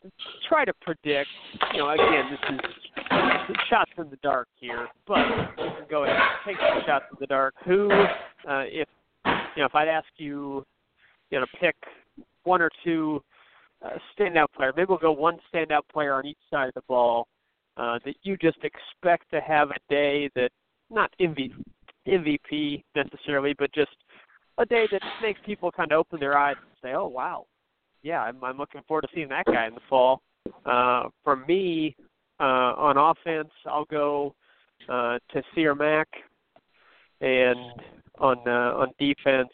try to predict, you know, again, this is shots in the dark here, but you can go ahead and take some shots in the dark. Who, uh, if, you know, if I'd ask you, you know, pick one or two uh, standout players, maybe we'll go one standout player on each side of the ball uh, that you just expect to have a day that, not M V P necessarily, but just a day that makes people kind of open their eyes and say, oh, wow, yeah, I'm, I'm looking forward to seeing that guy in the fall. Uh, for me, uh, on offense, I'll go uh, to Sear Mack, and on uh, on defense,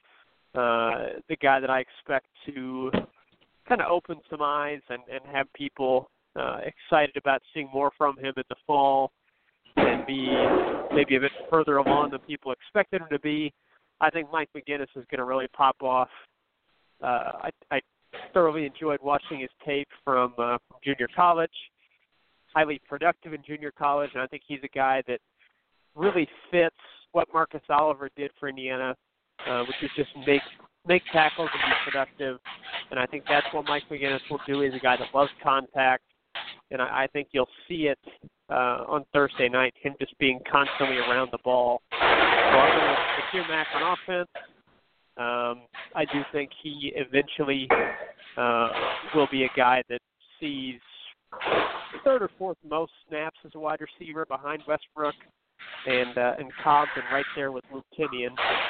uh, the guy that I expect to kind of open some eyes and, and have people uh, excited about seeing more from him in the fall and be maybe a bit further along than people expected him to be. I think Mike McGinnis is going to really pop off. Uh, I, I thoroughly enjoyed watching his tape from, uh, from junior college. Highly productive in junior college, and I think he's a guy that really fits what Marcus Oliver did for Indiana, uh, which is just make make tackles and be productive. And I think that's what Mike McGinnis will do. He's a guy that loves contact, and I, I think you'll see it uh, on Thursday night, him just being constantly around the ball. So I'm going to Sear Mack on offense. Um, I do think he eventually uh, will be a guy that sees third or fourth most snaps as a wide receiver behind Westbrook and uh, and Cobbs, and right there with Luke Timian.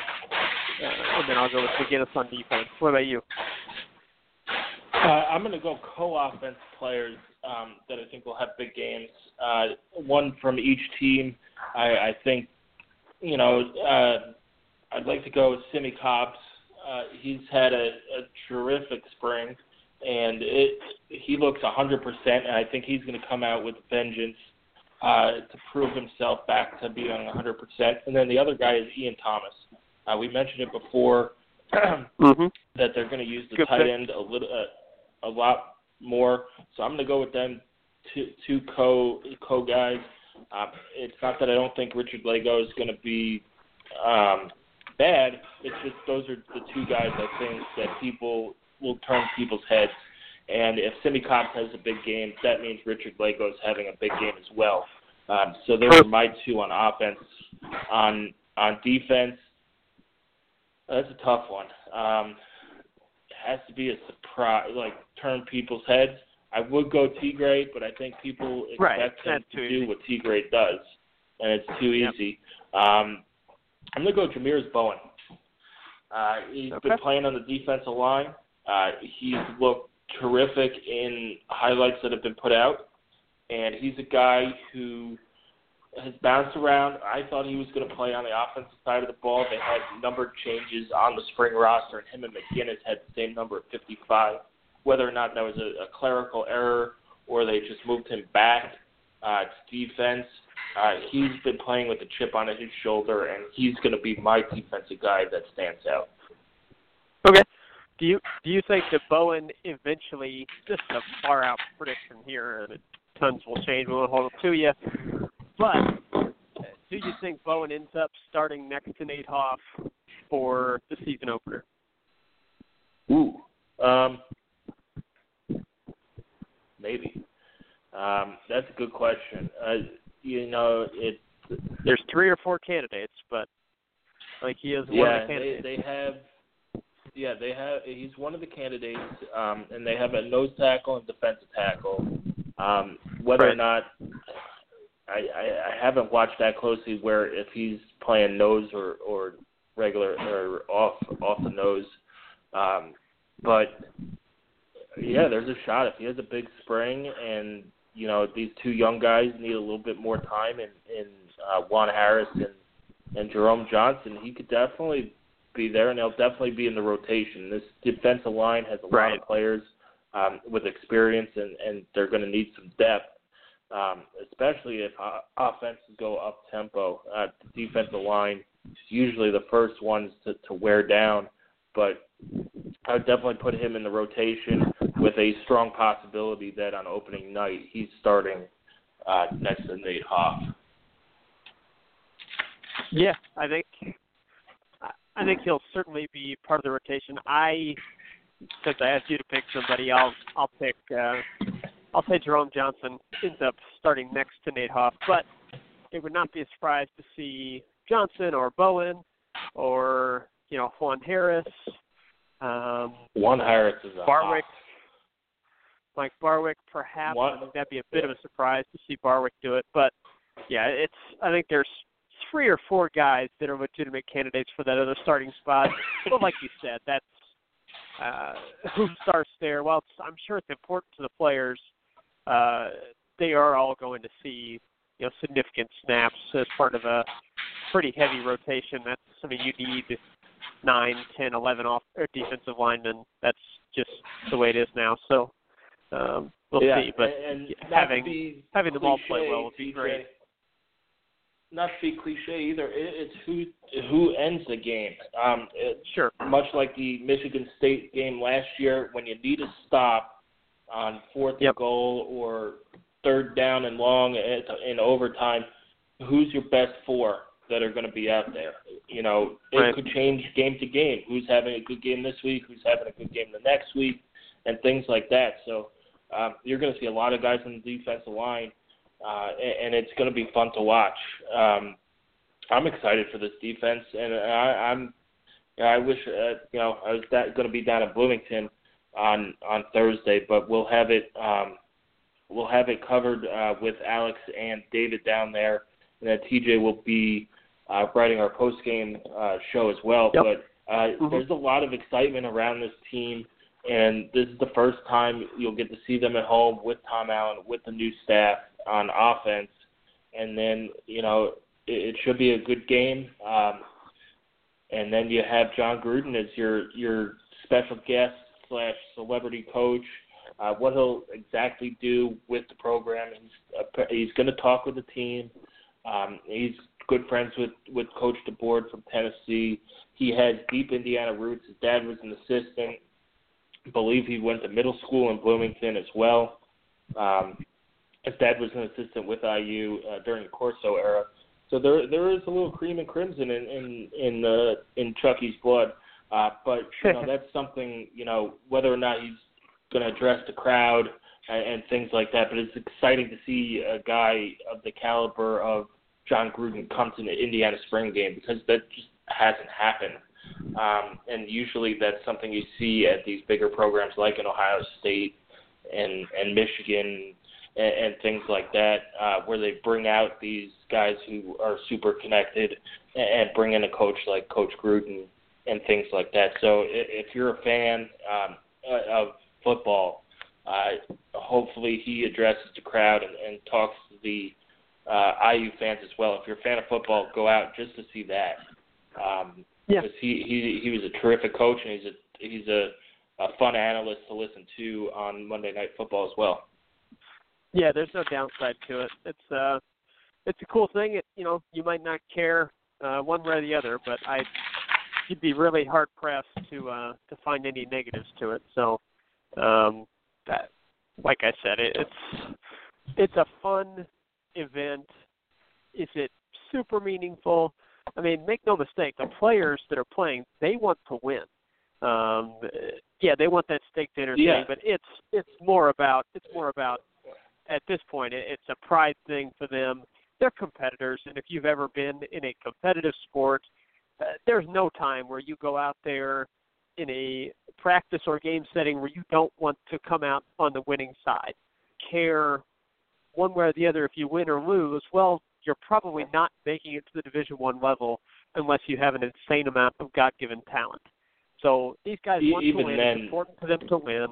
Uh, and then I'll go with McGinnis on defense. What about you? Uh, I'm going to go co-offense players um, that I think will have big games. Uh, one from each team. I, I think, you know, uh, I'd like to go with Simi Cobbs. Uh, he's had a, a terrific spring, and it, he looks one hundred percent, and I think he's going to come out with vengeance uh, to prove himself back to being one hundred percent. And then the other guy is Ian Thomas. Uh, we mentioned it before mm-hmm. that they're going to use the Good tight pick. end a little, uh, a lot more. So I'm going to go with them two, two co co guys. Uh, it's not that I don't think Richard Lego is going to be um, bad. It's just those are the two guys I think that people will turn people's heads. And if Simi Cobbs has a big game, that means Richard Lego is having a big game as well. Um, so those are my two on offense. On on defense, that's a tough one. Um, it has to be a surprise, like turn people's heads. I would go T-Grade, but I think people expect right. him to easy. do what T-Grade does, and it's too Yep. easy. Um, I'm going to go Jameers Bowen. Uh, he's okay. been playing on the defensive line. Uh, he's looked terrific in highlights that have been put out, and he's a guy who has bounced around. I thought he was going to play on the offensive side of the ball. They had number changes on the spring roster, and him and McGinnis had the same number of fifty-five. Whether or not that was a, a clerical error or they just moved him back uh, to defense, uh, he's been playing with a chip on his shoulder, and he's going to be my defensive guy that stands out. Okay. Do you do you think that Bowen eventually, just a far out prediction here, and tons will change, we won't hold it to you, but do you think Bowen ends up starting next to Nate Hoff for the season opener? Ooh. Um, maybe. Um, that's a good question. Uh, you know, it. There's three or four candidates, but like he is one yeah, of the candidates. they, they have. Yeah, they have. He's one of the candidates, um, and they have a nose tackle and defensive tackle. Um, whether right. or not, I, I, I haven't watched that closely. Where if he's playing nose or, or regular or off off the nose, um, but yeah, there's a shot if he has a big spring, and you know these two young guys need a little bit more time, in in uh, Juan Harris and and Jerome Johnson, he could definitely be there, and they'll definitely be in the rotation. This defensive line has a right. lot of players um, with experience, and, and they're going to need some depth, um, especially if uh, offenses go up-tempo. Uh, the defensive line is usually the first ones to, to wear down, but I would definitely put him in the rotation with a strong possibility that on opening night he's starting uh, next to Nate Hoff. Yeah, I think I think he'll certainly be part of the rotation. I, since I asked you to pick somebody, I'll I'll pick uh, I'll say Jerome Johnson ends up starting next to Nate Hoff, but it would not be a surprise to see Johnson or Bowen or, you know, Juan Harris. Um, Juan Harris is a Barwick. hot. Mike Barwick, perhaps. What? I think that'd be a bit of a surprise to see Barwick do it. But, yeah, it's. I think there's three or four guys that are legitimate candidates for that other starting spot. But like you said, that's uh, who starts there. Well, it's, I'm sure it's important to the players. Uh, they are all going to see, you know, significant snaps as part of a pretty heavy rotation. That's, I mean, you need nine, ten, eleven off or defensive linemen. That's just the way it is now. So um, we'll yeah, see. But and having having them all play well would be great. Not to be cliche either, it's who who ends the game. Um, it, sure. Much like the Michigan State game last year, when you need a stop on fourth yep. and goal or third down and long in overtime, who's your best four that are going to be out there? You know, it right. could change game to game. Who's having a good game this week? Who's having a good game the next week? And things like that. So um, you're going to see a lot of guys on the defensive line. Uh, and, and it's going to be fun to watch. Um, I'm excited for this defense, and I, I'm. You know, I wish uh, you know I was that, going to be down in Bloomington on on Thursday, but we'll have it. Um, we'll have it covered uh, with Alex and David down there, and then T J will be uh, writing our post game uh, show as well. Yep. But uh, mm-hmm. there's a lot of excitement around this team. And this is the first time you'll get to see them at home with Tom Allen, with the new staff on offense. And then, you know, it, it should be a good game. Um, and then you have John Gruden as your your special guest slash celebrity coach. Uh, what he'll exactly do with the program, he's, uh, he's going to talk with the team. Um, he's good friends with, with Coach DeBoer from Tennessee. He has deep Indiana roots. His dad was an assistant. I believe he went to middle school in Bloomington as well. Um, his dad was an assistant with I U uh, during the Corso era. So there there is a little cream and crimson in in in, uh, in Chucky's blood. Uh, but you know that's something, you know, whether or not he's going to address the crowd and, and things like that. But it's exciting to see a guy of the caliber of John Gruden come to the Indiana spring game, because that just hasn't happened. Um, and usually that's something you see at these bigger programs like in Ohio State and, and Michigan and, and things like that, uh, where they bring out these guys who are super connected and, and bring in a coach like Coach Gruden and things like that. So if, if you're a fan um, of football, uh, hopefully he addresses the crowd and, and talks to the uh, I U fans as well. If you're a fan of football, go out just to see that. Um, Yeah. Because he, he he was a terrific coach, and he's a he's a, a fun analyst to listen to on Monday Night Football as well. Yeah, there's no downside to it. It's uh, it's a cool thing. It, you know, you might not care uh, one way or the other, but I you'd be really hard pressed to uh, to find any negatives to it. So, um, that, like I said, it, it's it's a fun event. Is it super meaningful? I mean, make no mistake, the players that are playing, they want to win. Um, yeah, they want that stake dinner yeah. thing, but it's it's more about it's more about at this point it, it's a pride thing for them. They're competitors, and if you've ever been in a competitive sport, uh, there's no time where you go out there in a practice or game setting where you don't want to come out on the winning side. Care one way or the other if you win or lose. Well, you're probably not making it to the Division One level unless you have an insane amount of God-given talent. So these guys e- want even to win. Then, it's important for them to win,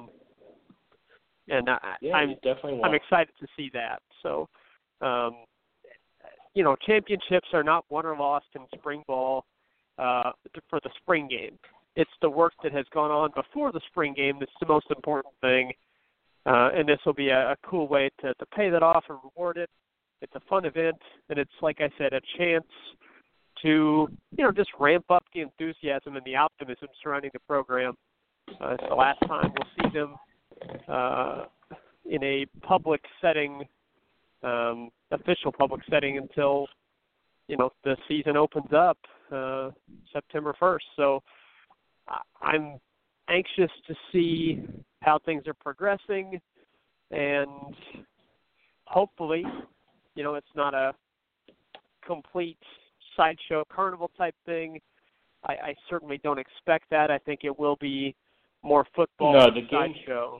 and I, yeah, I'm definitely want. I'm excited to see that. So, um, you know, championships are not won or lost in spring ball uh, for the spring game. It's the work that has gone on before the spring game that's the most important thing, uh, and this will be a, a cool way to, to pay that off and reward it. It's a fun event, and it's, like I said, a chance to, you know, just ramp up the enthusiasm and the optimism surrounding the program. Uh, it's the last time we'll see them uh, in a public setting, um, official public setting, until, you know, the season opens up uh, September first. So I'm anxious to see how things are progressing. and hopefully, you know, it's not a complete sideshow carnival type thing. I, I certainly don't expect that. I think it will be more football no, the game, sideshow.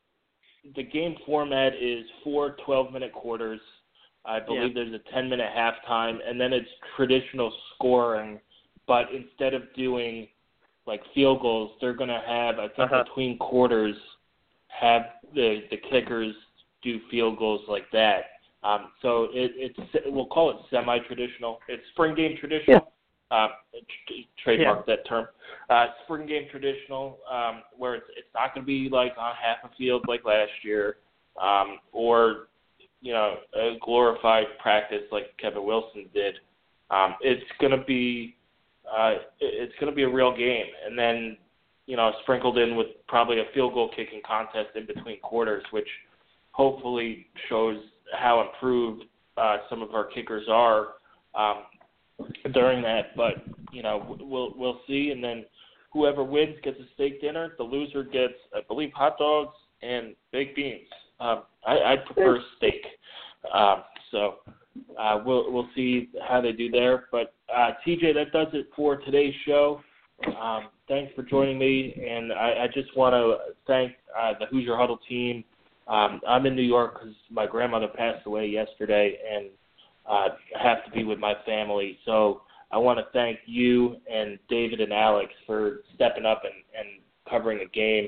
The game format is four twelve-minute quarters. I believe yeah. there's a ten-minute halftime, and then it's traditional scoring. But instead of doing, like, field goals, they're going to have, I think, uh-huh. between quarters, have the, the kickers do field goals like that. Um, so it, it's we'll call it semi-traditional. It's spring game traditional. Yeah. Uh, trademark yeah. that term. Uh, spring game traditional, um, where it's, it's not going to be like on half a field like last year, um, or you know a glorified practice like Kevin Wilson did. Um, it's going to be uh, it's going to be a real game, and then you know sprinkled in with probably a field goal kicking contest in between quarters, which hopefully shows how improved uh, some of our kickers are. Um, during that, but you know we'll we'll see, and then whoever wins gets a steak dinner. The loser gets, I believe, hot dogs and baked beans. Um, I, I prefer steak, um, so uh, we'll we'll see how they do there. But uh, T J, that does it for today's show. Um, thanks for joining me, and I, I just want to thank uh, the Hoosier Huddle team. Um, I'm in New York because my grandmother passed away yesterday, and Uh, have to be with my family. So I want to thank you and David and Alex for stepping up and, and covering a game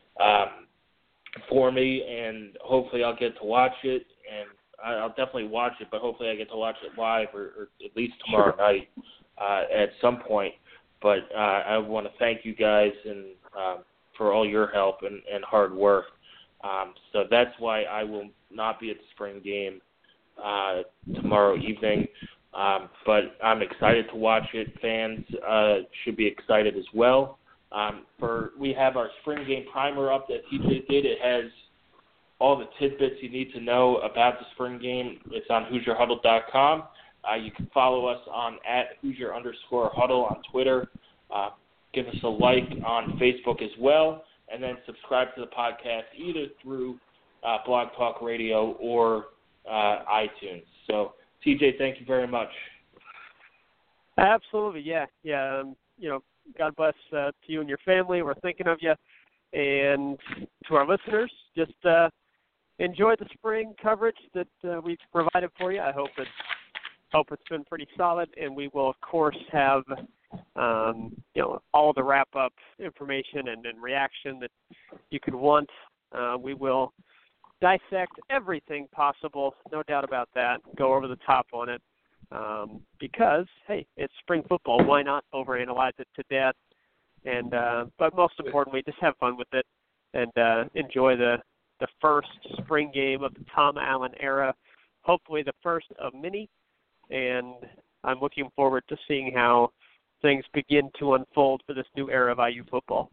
um, for me, and hopefully I'll get to watch it, and I'll definitely watch it, but hopefully I get to watch it live or, or at least tomorrow Sure. night uh, at some point. But uh, I want to thank you guys and um, for all your help and, and hard work. Um, so that's why I will not be at the spring game Uh, tomorrow evening, um, but I'm excited to watch it. Fans uh, should be excited as well. Um, for we have our spring game primer up that T J did. It has all the tidbits you need to know about the spring game. It's on Hoosier Huddle dot com. Uh, you can follow us on at Hoosier underscore Huddle on Twitter. Uh, give us a like on Facebook as well, and then subscribe to the podcast either through uh, Blog Talk Radio or Uh, iTunes. So, T J, thank you very much. Absolutely, yeah, yeah. Um, you know, God bless uh, to you and your family. We're thinking of you, and to our listeners, just uh, enjoy the spring coverage that uh, we've provided for you. I hope it hope it's been pretty solid, and we will of course have um, you know all the wrap up information and, and reaction that you could want. Uh, we will dissect everything possible, no doubt about that, go over the top on it, um, because, hey, it's spring football. Why not overanalyze it to death? And uh, but most importantly, just have fun with it and uh, enjoy the, the first spring game of the Tom Allen era, hopefully the first of many, and I'm looking forward to seeing how things begin to unfold for this new era of I U football.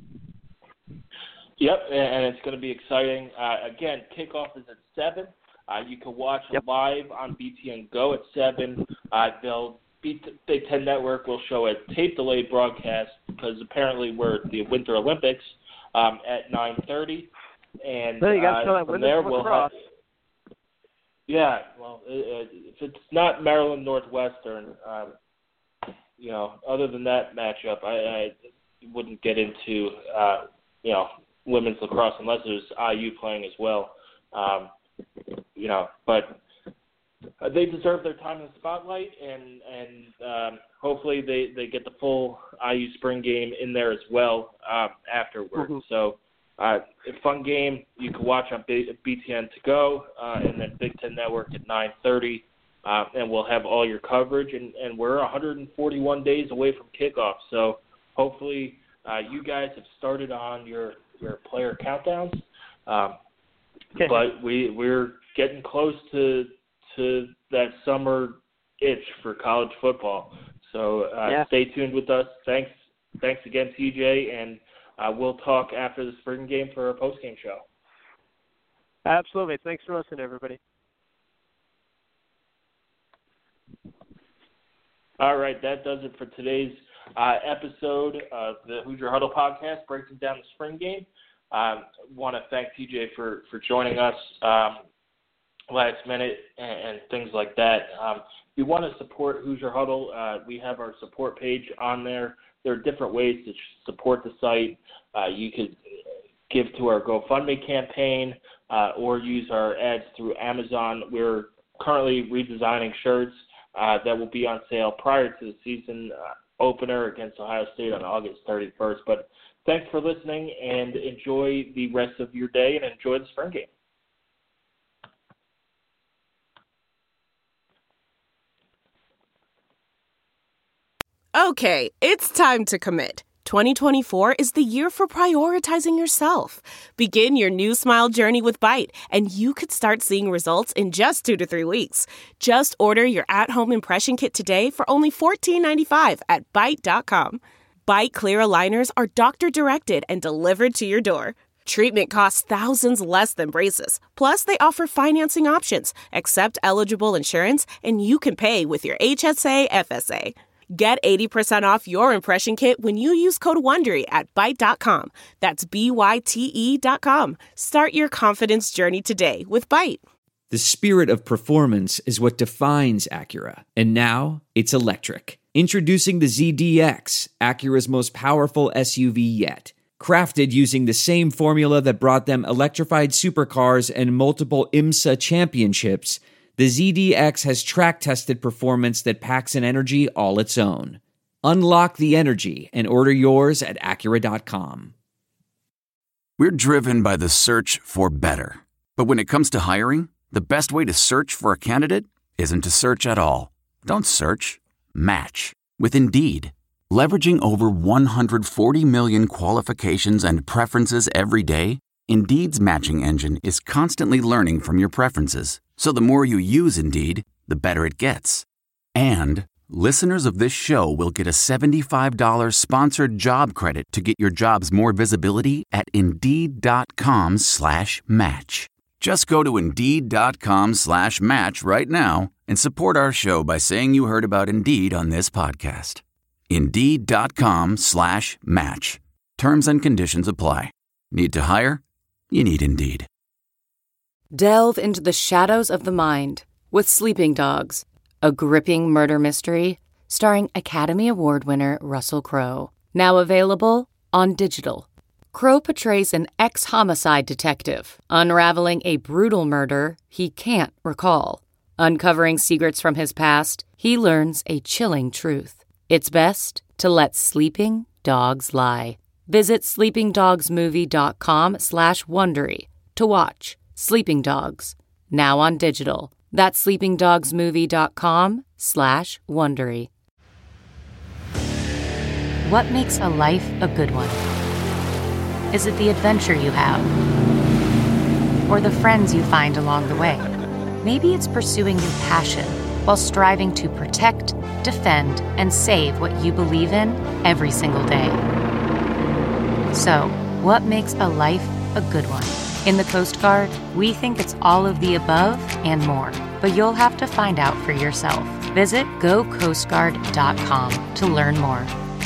Yep, and it's going to be exciting. Uh, again, kickoff is at seven. Uh, you can watch yep. live on B T N Go at seven. Uh, they'll Big Ten Network will show a tape-delayed broadcast because apparently we're at the Winter Olympics um, at nine thirty. And so you got to show uh, that from there we'll have, Yeah, well, if it's not Maryland Northwestern, um, you know, other than that matchup, I, I wouldn't get into, uh, you know, women's lacrosse unless there's I U playing as well. Um, you know, but they deserve their time in the spotlight, and and um, hopefully they, they get the full I U spring game in there as well um, afterwards. Mm-hmm. So uh, a fun game you can watch on B T N to go, uh, and then Big Ten Network at nine thirty, uh, and we'll have all your coverage. And, and we're one hundred forty-one days away from kickoff, so hopefully uh, you guys have started on your, your player countdowns. Um, okay. But we we're getting close to to that summer itch for college football. So uh, yeah. stay tuned with us. Thanks thanks again, T J, and uh, we'll talk after the spring game for our post-game show. Absolutely. Thanks for listening, everybody. All right, that does it for today's uh, episode of the Hoosier Huddle podcast, breaking down the spring game. Um, want to thank T J for, for joining us um, last minute and, and things like that. Um, if you want to support Hoosier Huddle, uh, we have our support page on there. There are different ways to support the site. Uh, you could give to our GoFundMe campaign uh, or use our ads through Amazon. We're currently redesigning shirts uh, that will be on sale prior to the season uh, opener against Ohio State on August thirty-first. But thanks for listening, and enjoy the rest of your day and enjoy the spring game. Okay, it's time to commit. twenty twenty-four is the year for prioritizing yourself. Begin your new smile journey with Byte, and you could start seeing results in just two to three weeks. Just order your at-home impression kit today for only fourteen ninety-five at byte dot com. Byte Clear aligners are doctor-directed and delivered to your door. Treatment costs thousands less than braces. Plus, they offer financing options, accept eligible insurance, and you can pay with your H S A F S A. Get eighty percent off your impression kit when you use code WONDERY at byte dot com. That's B Y T E dot com. Start your confidence journey today with Byte. The spirit of performance is what defines Acura. And now, it's electric. Introducing the Z D X, Acura's most powerful S U V yet. Crafted using the same formula that brought them electrified supercars and multiple IMSA championships, the Z D X has track-tested performance that packs an energy all its own. Unlock the energy and order yours at Acura dot com. We're driven by the search for better. But when it comes to hiring, the best way to search for a candidate isn't to search at all. Don't search. Match. With Indeed. Leveraging over one hundred forty million qualifications and preferences every day, Indeed's matching engine is constantly learning from your preferences. So the more you use Indeed, the better it gets. And listeners of this show will get a seventy-five dollars sponsored job credit to get your jobs more visibility at Indeed.com slash match. Just go to Indeed.com slash match right now and support our show by saying you heard about Indeed on this podcast. Indeed.com slash match. Terms and conditions apply. Need to hire? You need Indeed. Delve into the shadows of the mind with Sleeping Dogs, a gripping murder mystery starring Academy Award winner Russell Crowe. Now available on digital. Crowe portrays an ex-homicide detective unraveling a brutal murder he can't recall. Uncovering secrets from his past, he learns a chilling truth. It's best to let sleeping dogs lie. Visit sleepingdogsmovie.com slash Wondery to watch Sleeping Dogs, now on digital. That's sleepingdogsmovie.com slash Wondery. What makes a life a good one? Is it the adventure you have? Or the friends you find along the way? Maybe it's pursuing your passion while striving to protect, defend, and save what you believe in every single day. So, what makes a life a good one? In the Coast Guard, we think it's all of the above and more, but you'll have to find out for yourself. Visit go coast guard dot com to learn more.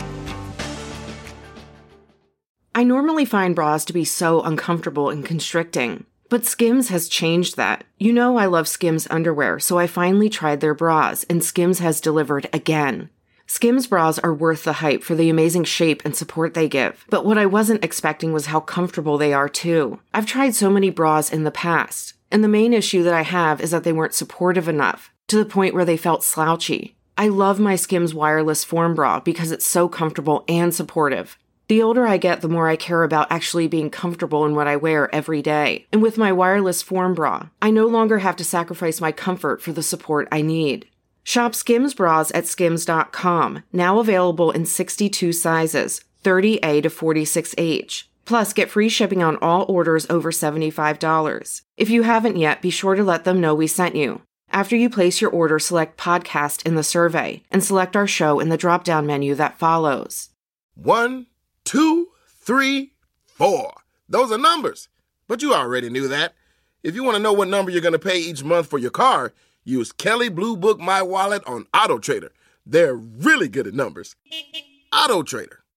I normally find bras to be so uncomfortable and constricting, but Skims has changed that. You know I love Skims underwear, so I finally tried their bras, and Skims has delivered again. Skims bras are worth the hype for the amazing shape and support they give, but what I wasn't expecting was how comfortable they are too. I've tried so many bras in the past, and the main issue that I have is that they weren't supportive enough, to the point where they felt slouchy. I love my Skims wireless form bra because it's so comfortable and supportive. The older I get, the more I care about actually being comfortable in what I wear every day. And with my wireless form bra, I no longer have to sacrifice my comfort for the support I need. Shop Skims bras at skims dot com, now available in sixty-two sizes, thirty A to forty-six H. Plus, get free shipping on all orders over seventy-five dollars. If you haven't yet, be sure to let them know we sent you. After you place your order, select Podcast in the survey, and select our show in the drop-down menu that follows. One, two, three, four. Those are numbers. But you already knew that. If you want to know what number you're going to pay each month for your car, use Kelley Blue Book My Wallet on AutoTrader. They're really good at numbers. AutoTrader.